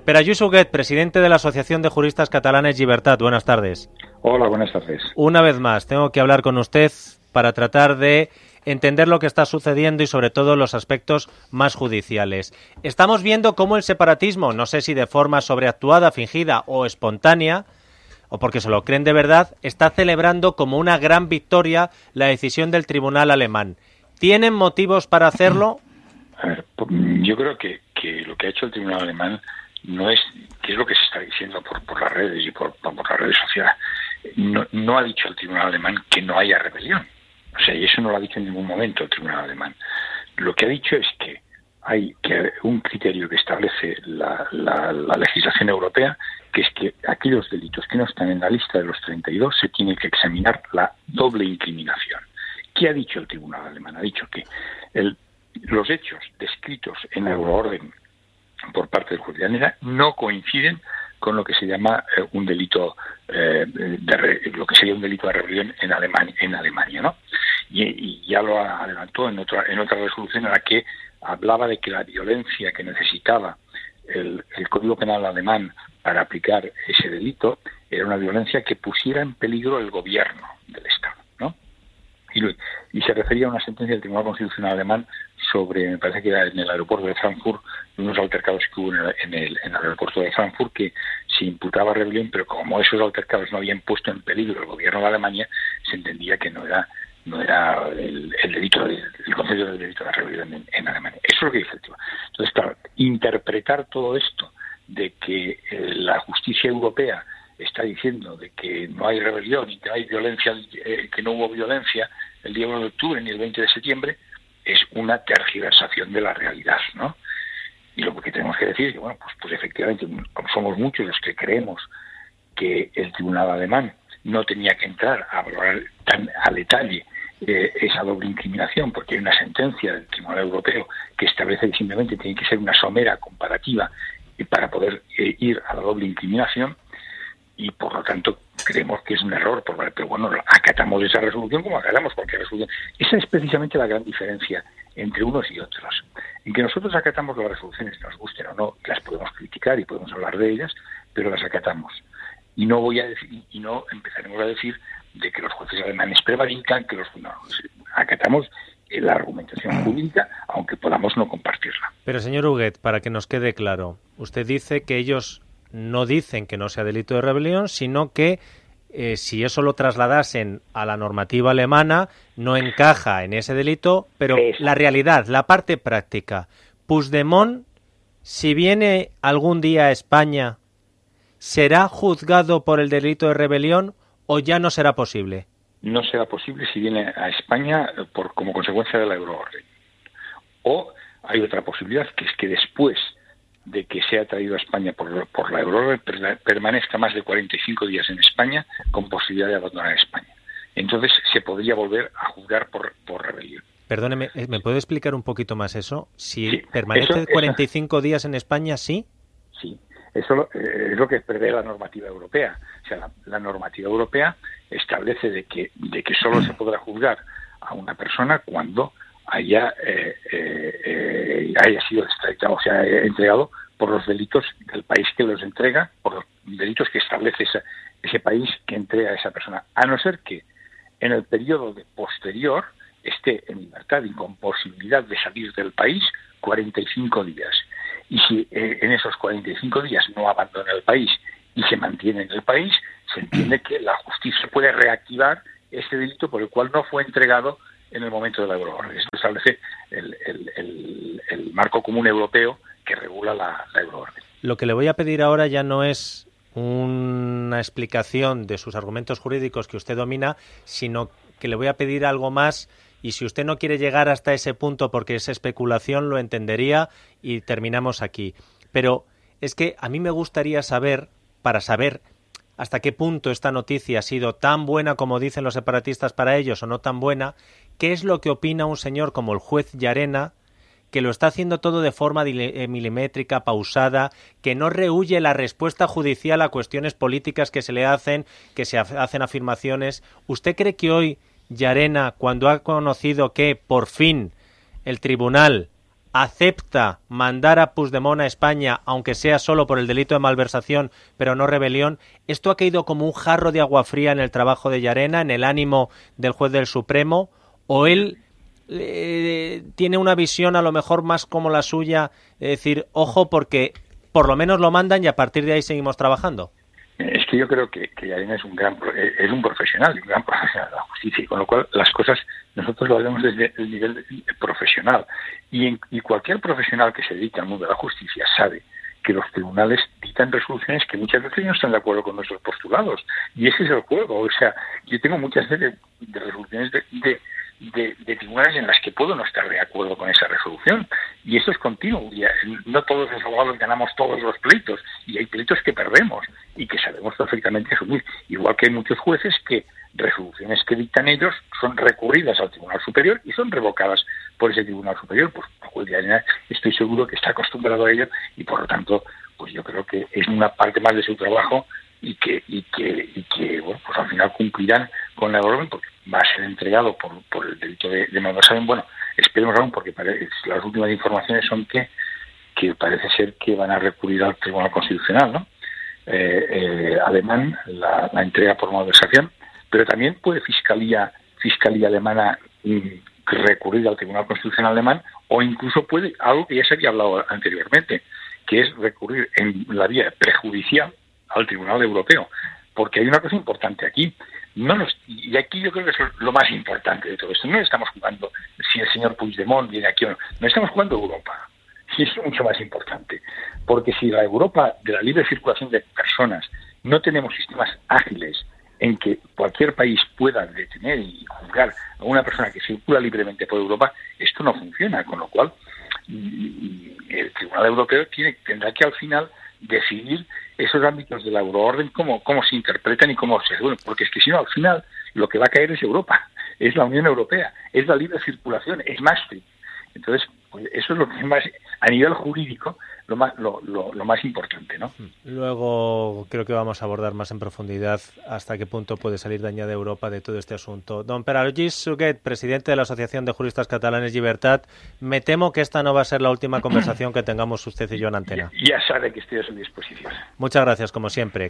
Pere Huguet, presidente de la Asociación de Juristas Catalanes Llibertat. Buenas tardes. Hola, buenas tardes. Una vez más, tengo que hablar con usted para tratar de entender lo que está sucediendo y sobre todo los aspectos más judiciales. Estamos viendo cómo el separatismo, no sé si de forma sobreactuada, fingida o espontánea, o porque se lo creen de verdad, está celebrando como una gran victoria la decisión del tribunal alemán. ¿Tienen motivos para hacerlo? A ver, yo creo que lo que ha hecho el tribunal alemán no es, que es lo que se está diciendo por las redes y por las redes sociales. No ha dicho el tribunal alemán que no haya rebelión. O sea, y eso no lo ha dicho en ningún momento el tribunal alemán. Lo que ha dicho es que hay un criterio que establece la legislación europea, que es que aquellos delitos que no están en la lista de los 32 se tiene que examinar la doble incriminación. ¿Qué ha dicho el tribunal alemán? Ha dicho que los hechos descritos en la euroorden por parte del juez de Llanera no coinciden con lo que se llama un delito lo que sería un delito de rebelión en Alemania, ¿no? Y ya lo adelantó en otra resolución en la que hablaba de que la violencia que necesitaba el Código Penal alemán para aplicar ese delito era una violencia que pusiera en peligro el gobierno del Estado, ¿no? Y se refería a una sentencia del Tribunal Constitucional alemán sobre, me parece que era en el aeropuerto de Frankfurt, unos altercados que hubo en el aeropuerto de Frankfurt, que se imputaba rebelión, pero como esos altercados no habían puesto en peligro el gobierno de Alemania, se entendía que no era el delito, el concepto del delito de rebelión en Alemania. Eso es lo que dice el tribunal. Entonces, claro, interpretar todo esto de que la justicia europea está diciendo de que no hay rebelión y que no hay violencia, que no hubo violencia el día 1 de octubre ni el 20 de septiembre, es una tergiversación de la realidad, ¿no? Y lo que tenemos que decir es que, bueno, pues efectivamente, como somos muchos los que creemos que el tribunal alemán no tenía que entrar a valorar tan a detalle esa doble incriminación, porque hay una sentencia del Tribunal Europeo que establece que simplemente tiene que ser una somera comparativa para poder ir a la doble incriminación, y por lo tanto creemos que es un error, pero bueno, acatamos esa resolución como acatamos cualquier resolución. Esa es precisamente la gran diferencia entre unos y otros, en que nosotros acatamos las resoluciones, nos gusten o no, las podemos criticar y podemos hablar de ellas, pero las acatamos. Y no empezaremos a decir de que los jueces alemanes prevarican, que acatamos la argumentación jurídica, aunque podamos no compartirla. Pero señor Huguet, para que nos quede claro, usted dice que ellos no dicen que no sea delito de rebelión, sino que si eso lo trasladasen a la normativa alemana, no encaja en ese delito, pero la realidad, la parte práctica, Puigdemont, si viene algún día a España, ¿será juzgado por el delito de rebelión o ya no será posible? No será posible si viene a España como consecuencia de la euroorden. O hay otra posibilidad, que es que después de que sea traído a España por la euroorden permanezca más de 45 días en España con posibilidad de abandonar España. Entonces se podría volver a juzgar por rebelión. Perdóneme, ¿me puede explicar un poquito más eso? Si sí, permanece 45 días en España, ¿sí? Sí, eso es lo que prevé la normativa europea. O sea, la normativa europea establece de que solo se podrá juzgar a una persona cuando haya sido extraditado, o sea, entregado por los delitos del país que los entrega, por los delitos que establece ese país que entrega a esa persona, a no ser que en el periodo posterior esté en libertad y con posibilidad de salir del país 45 días. Y si en esos 45 días no abandona el país y se mantiene en el país, se entiende que la justicia puede reactivar este delito por el cual no fue entregado en el momento de la euroorden. Esto establece el marco común europeo que regula la euroorden. Lo que le voy a pedir ahora ya no es una explicación de sus argumentos jurídicos que usted domina, sino que le voy a pedir algo más, y si usted no quiere llegar hasta ese punto porque es especulación, lo entendería y terminamos aquí. Pero es que a mí me gustaría saber, para saber hasta qué punto esta noticia ha sido tan buena como dicen los separatistas para ellos o no tan buena, qué es lo que opina un señor como el juez Llarena, que lo está haciendo todo de forma milimétrica, pausada, que no rehúye la respuesta judicial a cuestiones políticas que se le hacen, que se hacen afirmaciones. ¿Usted cree que hoy Llarena, cuando ha conocido que por fin el tribunal acepta mandar a Puigdemont a España, aunque sea solo por el delito de malversación, pero no rebelión, ¿esto ha caído como un jarro de agua fría en el trabajo de Llarena, en el ánimo del juez del Supremo? ¿O él tiene una visión a lo mejor más como la suya, de decir, ojo, porque por lo menos lo mandan y a partir de ahí seguimos trabajando? Es que yo creo que Llarena es un profesional, un gran profesional de la justicia, y con lo cual las cosas nosotros lo hacemos desde el nivel profesional. Y cualquier profesional que se dedique al mundo de la justicia sabe que los tribunales dictan resoluciones que muchas veces no están de acuerdo con nuestros postulados. Y ese es el juego. O sea, yo tengo muchas veces de resoluciones de tribunales en las que puedo no estar de acuerdo con esa resolución, y eso es continuo. No todos los abogados ganamos todos los pleitos, y hay pleitos que perdemos y que sabemos perfectamente asumir, igual que hay muchos jueces que resoluciones que dictan ellos son recurridas al Tribunal Superior y son revocadas por ese Tribunal Superior. Pues el juez de Llarena estoy seguro que está acostumbrado a ello, y por lo tanto pues yo creo que es una parte más de su trabajo, y que bueno, pues al final cumplirán con la orden, porque va a ser entregado por el delito de malversación. Bueno, esperemos aún, porque las últimas informaciones son que parece ser que van a recurrir al Tribunal Constitucional, ¿no? Alemán la entrega por malversación, pero también puede Fiscalía alemana recurrir al Tribunal Constitucional alemán, o incluso puede algo que ya se había hablado anteriormente, que es recurrir en la vía prejudicial al Tribunal Europeo, porque hay una cosa importante aquí. Y aquí yo creo que es lo más importante de todo esto. No estamos jugando si el señor Puigdemont viene aquí o no. No estamos jugando Europa. Y es mucho más importante. Porque si la Europa de la libre circulación de personas no tenemos sistemas ágiles en que cualquier país pueda detener y juzgar a una persona que circula libremente por Europa, esto no funciona. Con lo cual, el Tribunal Europeo tendrá que al final decidir esos ámbitos de la euroorden, cómo se interpretan y cómo se... Bueno, porque es que si no, al final, lo que va a caer es Europa, es la Unión Europea, es la libre circulación, es Maastricht. Entonces, pues eso es lo que más, a nivel jurídico, lo más importante, ¿no? Luego creo que vamos a abordar más en profundidad hasta qué punto puede salir dañada Europa de todo este asunto. Don Pere Lluís Suguet, presidente de la Asociación de Juristas Catalanes Llibertat, me temo que esta no va a ser la última conversación que tengamos usted y yo en antena. Ya sabe que estoy a su disposición. Muchas gracias, como siempre.